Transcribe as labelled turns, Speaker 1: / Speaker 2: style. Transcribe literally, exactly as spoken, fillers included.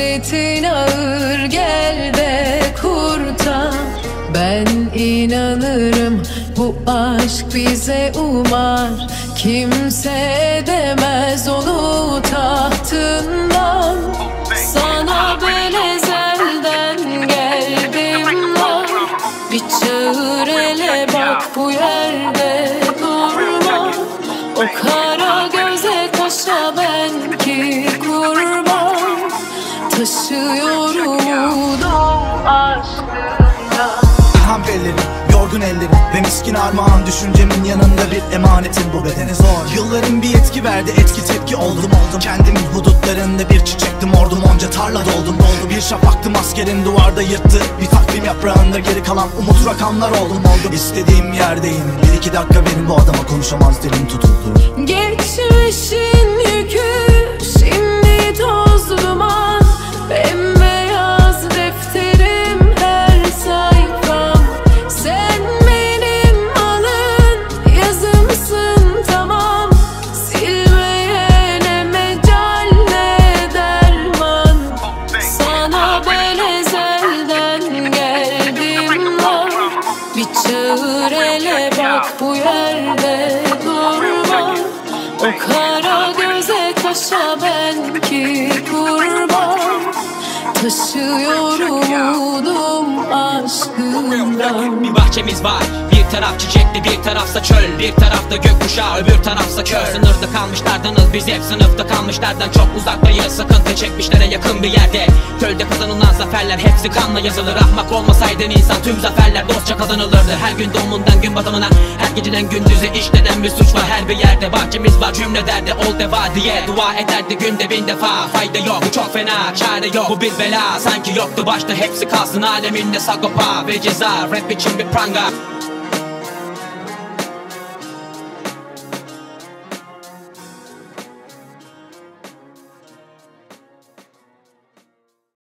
Speaker 1: Hasretin ağır, gel de kurtar. Ben inanırım bu aşk bize umar. Kimse edemez onu tahtından. Sana ben ezelden geldim var. Bir çağır hele bak bu yerde durma. O kara göze kaşa ben ki kurban. Taşıyorum umudum aşkına.
Speaker 2: İlham bellerim, yorgun ellerim ve miskin armağan. Düşüncemin yanında bir emanetin bu bedeni zor. Yılların bir etki verdi, etki tepki oldum oldum. Kendimin hudutlarında bir çiçektim, ordum onca tarla doldum doldum. Bir şafaktım askerin duvarda yırttı, bir takvim yaprağında geri kalan umut rakamlar oldum oldum. İstediğim yerdeyim, bir iki dakika benim bu adama konuşamaz dilim tutuldu.
Speaker 1: Geçmişin yükü şimdi toz duman. Bembeyaz defterim her sayfam. Sen benim alın yazımsın tamam. Silmeyene mecal ne derman. Sana ben ezelden geldim var. Bir çağır hele bak bu yerde durma. O kara göze kaşa ben ki kurban. Taşıyorum umudum aşkından.
Speaker 3: Bir bahçemiz var, bir taraf çiçekli, bir tarafsa çöl, bir tarafta gökkuşağı, öbür tarafsa kör. Sınırda kalmışlardanız biz hep, sınıfta kalmışlardan çok uzaktayız. Sıkıntı çekmişlere yakın bir yerde. Çölde kazanılan zaferler hepsi kanla yazılır. Ahmak olmasaydın insan tüm zaferler dostça kazanılırdı. Her gün doğumundan gün batımına, her geceden gündüze işlenen bir suç var her bir yerde. Bahçemiz var cümle derdi ol deva diye dua ederdi günde bin defa. Fayda yok bu çok fena, çare yok bu bir bela. Sanki yoktu başta hepsi kalsın aleminde sagopa ve ceza. Rap için bir pranga.